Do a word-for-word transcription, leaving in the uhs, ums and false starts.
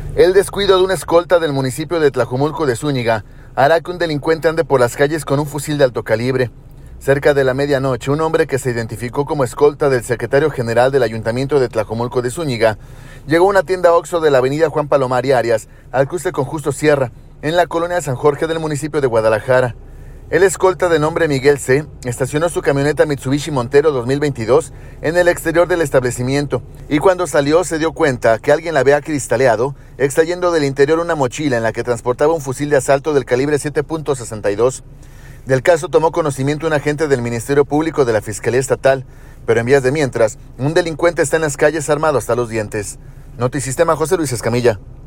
El descuido de una escolta del municipio de Tlajomulco de Zúñiga hará que un delincuente ande por las calles con un fusil de alto calibre. Cerca de la medianoche, un hombre que se identificó como escolta del secretario general del Ayuntamiento de Tlajomulco de Zúñiga llegó a una tienda Oxxo de la avenida Juan Palomar y Arias, al cruce con Justo Sierra, en la colonia San Jorge del municipio de Guadalajara. El escolta de nombre Miguel C. estacionó su camioneta Mitsubishi Montero dos mil veintidós en el exterior del establecimiento y cuando salió se dio cuenta que alguien la había cristaleado, extrayendo del interior una mochila en la que transportaba un fusil de asalto del calibre siete punto sesenta y dos. Del caso tomó conocimiento un agente del Ministerio Público de la Fiscalía Estatal, pero en vías de mientras, un delincuente está en las calles armado hasta los dientes. Notisistema, José Luis Escamilla.